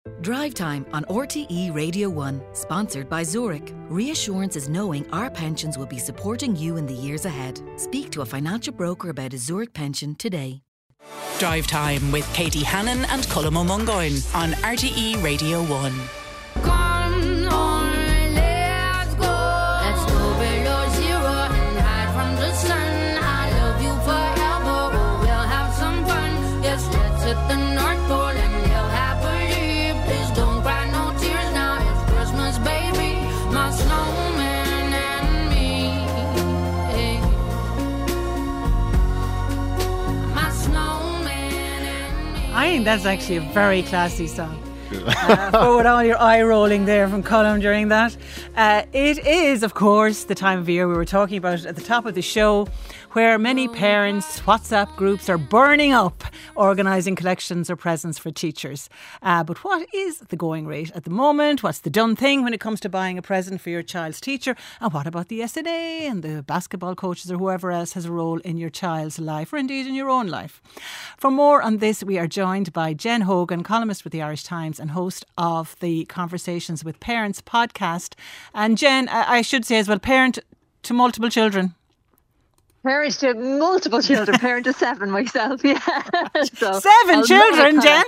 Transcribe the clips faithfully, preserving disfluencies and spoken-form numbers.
Drive Time on R T E Radio one, sponsored by Zurich. Reassurance is knowing our pensions will be supporting you in the years ahead. Speak to a financial broker about a Zurich pension today. Drive Time with Katie Hannon and Colm O'Mungoyne on R T E Radio one. Come on, let's go. Let's go below zero and hide from the sun. I love you forever. Oh, we'll have some fun. Yes, let's hit the North Pole and live happily. Please don't cry no tears now. It's Christmas, baby. My snowman and me. Hey. My snowman and me. I think that's actually a very classy song. uh, for with all your eye rolling there from Colm during that. Uh, it is, of course, the time of year we were talking about at the top of the show, where many parents' WhatsApp groups are burning up, organising collections or presents for teachers. Uh, but what is the going rate at the moment? What's the done thing when it comes to buying a present for your child's teacher? And what about the S N A and the basketball coaches or whoever else has a role in your child's life, or indeed in your own life? For more on this, we are joined by Jen Hogan, columnist with the Irish Times and host of the Conversations with Parents podcast. And Jen, I should say as well, parent to multiple children. Parent to multiple children, parent to seven myself, yeah. So, seven children, Jen?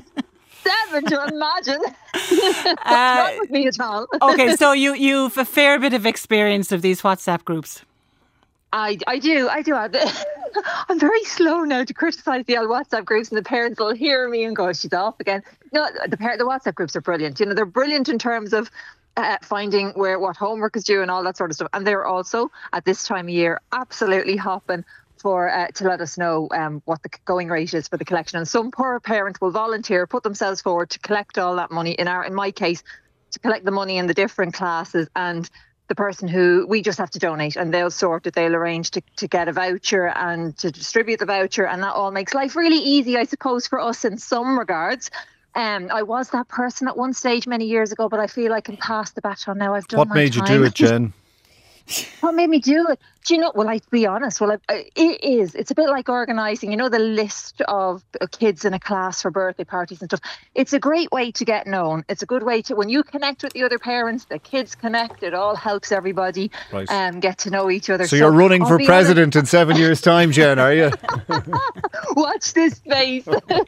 Seven, to imagine. What's uh, wrong with me at all? Okay, so you, you've a fair bit of experience of these WhatsApp groups. I, I do, I do. I'm very slow now to criticise the old WhatsApp groups, and the parents will hear me and go, she's off again. No, the, par- the WhatsApp groups are brilliant. You know, they're brilliant in terms of Uh, finding where what homework is due and all that sort of stuff, and they're also at this time of year absolutely hopping for uh, to let us know um, what the going rate is for the collection. And some poor parent will volunteer, put themselves forward to collect all that money. In our, in my case, to collect the money in the different classes, and the person who we just have to donate, and they'll sort it. They'll arrange to to get a voucher and to distribute the voucher, and that all makes life really easy, I suppose, for us in some regards. Um, I was that person at one stage many years ago, but I feel I can pass the baton now. I've done What my made time. you do it, Jen? What made me do it? Do you know, well, I'd be honest. Well, I, it is. It's a bit like organising, you know, the list of kids in a class for birthday parties and stuff. It's a great way to get known. It's a good way to, when you connect with the other parents, the kids connect, it all helps everybody right. um, get to know each other. So, so you're running I'll for president honest. in seven years' time, Jen, are you? Watch this space.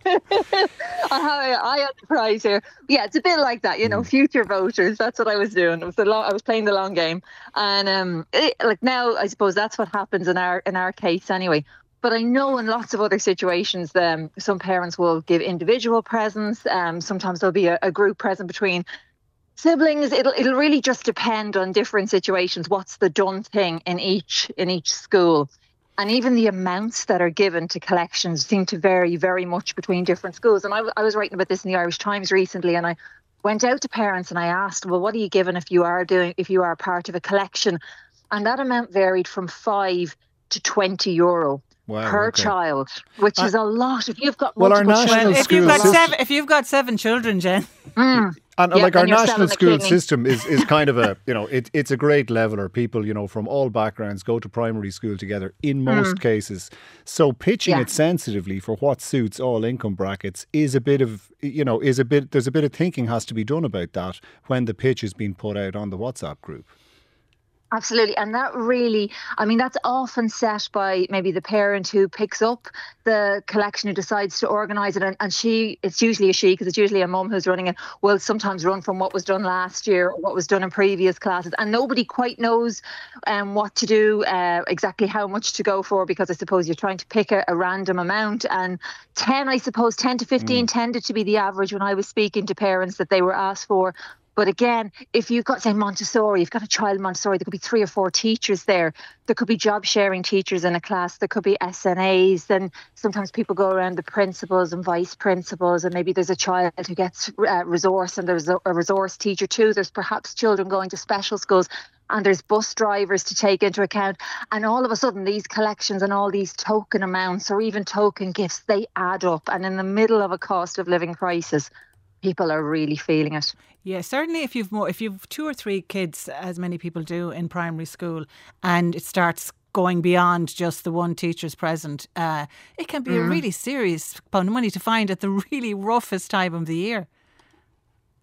I have an eye on the prize here. Yeah, it's a bit like that, you know, mm. future voters. That's what I was doing. It was the long, I was playing the long game. And um, it, like now, I suppose that's what happens in our in our case anyway. But I know in lots of other situations, um, some parents will give individual presents. Um, sometimes there'll be a, a group present between siblings. It'll it'll really just depend on different situations. What's the done thing in each in each school? And even the amounts that are given to collections seem to vary very much between different schools. And I, I was writing about this in the Irish Times recently, and I went out to parents and I asked, well, what are you given if you are doing if you are part of a collection? And that amount varied from five to twenty euro wow, per okay. child, which uh, is a lot. If you've got well, our multiple national children, if you've got seven, if you've got seven children, Jen. Mm. And yeah, like our and national school McKinney. system is, is kind of a, you know, it, it's a great leveler. People, you know, from all backgrounds go to primary school together in most mm. cases. So pitching yeah. it sensitively for what suits all income brackets is a bit of, you know, is a bit, there's a bit of thinking has to be done about that when the pitch is being put out on the WhatsApp group. Absolutely. And that really, I mean, that's often set by maybe the parent who picks up the collection, who decides to organise it. And, and she, it's usually a she, because it's usually a mum who's running it, will sometimes run from what was done last year or what was done in previous classes. And nobody quite knows um, what to do, uh, exactly how much to go for, because I suppose you're trying to pick a, a random amount. And ten, I suppose, ten to fifteen mm. tended to be the average when I was speaking to parents that they were asked for. But again, if you've got, say, Montessori, you've got a child Montessori, there could be three or four teachers there. There could be job sharing teachers in a class. There could be S N As. Then sometimes people go around the principals and vice principals, and maybe there's a child who gets uh, resource, and there's a, a resource teacher too. There's perhaps children going to special schools, and there's bus drivers to take into account. And all of a sudden, these collections and all these token amounts or even token gifts, they add up. And in the middle of a cost of living crisis, people are really feeling it. Yeah, certainly if you've more, if you've two or three kids, as many people do in primary school, and it starts going beyond just the one teacher's present, uh, it can be mm. a really serious pound of money to find at the really roughest time of the year.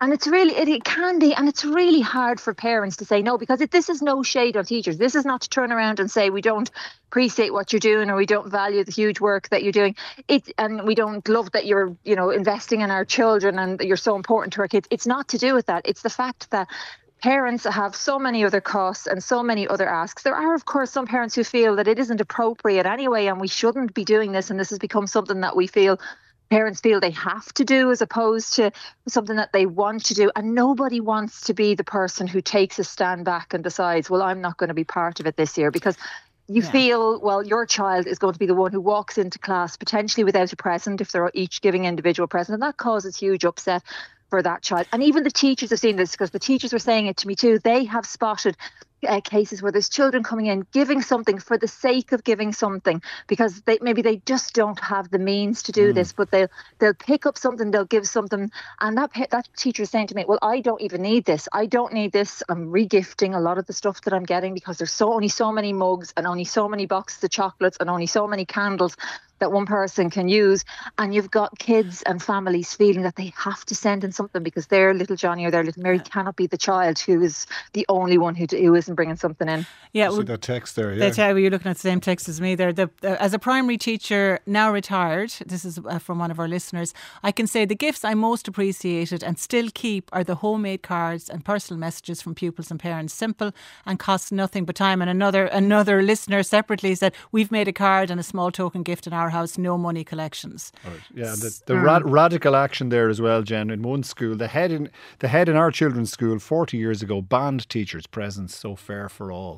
And it's really, it, it can be, and it's really hard for parents to say no, because it, this is no shade on teachers. This is not to turn around and say we don't appreciate what you're doing, or we don't value the huge work that you're doing. It, and we don't love that you're, you know, investing in our children and that you're so important to our kids. It's not to do with that. It's the fact that parents have so many other costs and so many other asks. There are, of course, some parents who feel that it isn't appropriate anyway, and we shouldn't be doing this, and this has become something that we feel parents feel they have to do as opposed to something that they want to do. And nobody wants to be the person who takes a stand back and decides, well, I'm not going to be part of it this year, because you yeah. feel, well, your child is going to be the one who walks into class potentially without a present if they're each giving individual present. And that causes huge upset for that child. And even the teachers have seen this, because the teachers were saying it to me too. They have spotted Uh, cases where there's children coming in giving something for the sake of giving something, because they maybe they just don't have the means to do mm. this, but they'll they'll pick up something, they'll give something, and that that teacher is saying to me, well, I don't even need this, I don't need this, I'm regifting a lot of the stuff that I'm getting because there's so only so many mugs and only so many boxes of chocolates and only so many candles that one person can use. And you've got kids and families feeling that they have to send in something because their little Johnny or their little Mary cannot be the child who is the only one who, who isn't bringing something in. Yeah, well, see that text there. Yeah, they tell you, you're looking at the same text as me there. The, uh, as a primary teacher, now retired, this is uh, from one of our listeners, I can say the gifts I most appreciated and still keep are the homemade cards and personal messages from pupils and parents. Simple and cost nothing but time. And another another listener separately said, we've made a card and a small token gift in our house, no money collections. Right. Yeah, the, the mm. ra- radical action there as well, Jen. In one school, the head in the head in our children's school forty years ago banned teachers' presents, so fair for all.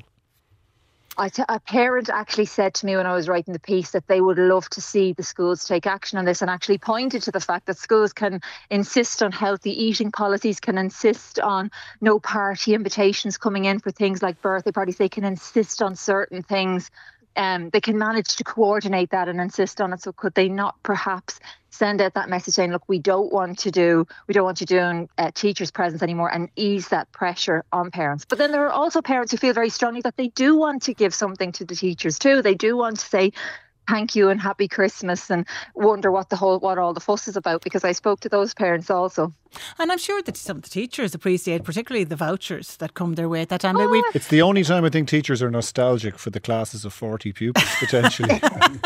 I t- a parent actually said to me when I was writing the piece that they would love to see the schools take action on this, and actually pointed to the fact that schools can insist on healthy eating policies, can insist on no party invitations coming in for things like birthday parties. They can insist on certain things. Um, they can manage to coordinate that and insist on it. So could they not perhaps send out that message saying, look, we don't want to do, we don't want you doing uh, teachers' presents anymore, and ease that pressure on parents. But then there are also parents who feel very strongly that they do want to give something to the teachers too. They do want to say thank you and happy Christmas, and wonder what the whole, what all the fuss is about, because I spoke to those parents also. And I'm sure that some of the teachers appreciate particularly the vouchers that come their way at that time. Oh. We've it's the only time I think teachers are nostalgic for the classes of forty pupils, potentially.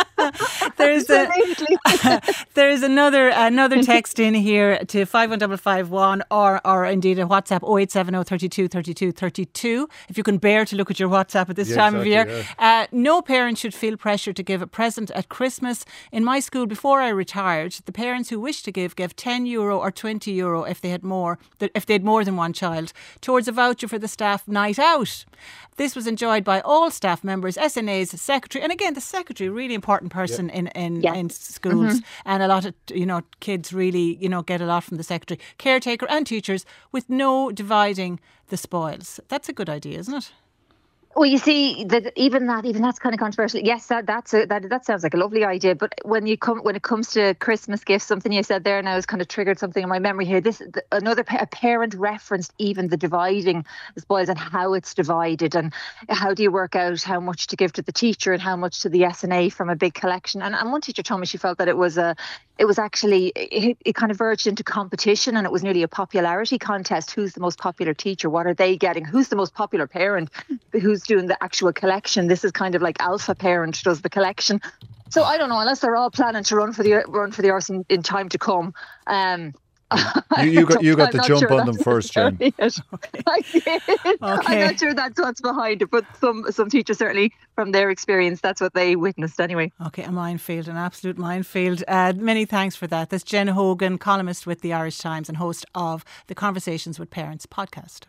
There's a, there is another another text in here to five one five five one, or or indeed a WhatsApp oh eight seven oh thirty-two thirty-two thirty-two, if you can bear to look at your WhatsApp at this yeah, time exactly, of year. Yeah. Uh, no parent should feel pressure to give a present at Christmas. In my school, before I retired, the parents who wished to give gave ten euro or twenty euro if they had more if they had more than one child towards a voucher for the staff night out. This was enjoyed by all staff members, S N As, secretary, and again the secretary, really important person yep. in in, yeah. in schools, mm-hmm. and a lot of you know kids really you know get a lot from the secretary, caretaker, and teachers, with no dividing the spoils. That's a good idea, isn't it? Well, you see, that even that, even that's kind of controversial. Yes, that that's a, that that sounds like a lovely idea. But when you come, when it comes to Christmas gifts, something you said there now has kind of triggered something in my memory here. This the, another a parent referenced even the dividing the spoils and how it's divided, and how do you work out how much to give to the teacher and how much to the S N A from a big collection. And and one teacher told me she felt that it was a it was actually it, it kind of verged into competition, and it was nearly a popularity contest. Who's the most popular teacher? What are they getting? Who's the most popular parent? Who's doing the actual collection? This is kind of like alpha parent does the collection. So I don't know, unless they're all planning to run for the run for the arse in, in time to come. Um, you, you got you got the jump sure on them first, Jen. Okay. I did. Okay. I'm not sure that's what's behind it, but some some teachers certainly, from their experience, that's what they witnessed anyway. Okay, a minefield, an absolute minefield. Uh, many thanks for that. That's Jen Hogan, columnist with the Irish Times and host of the Conversations with Parents podcast.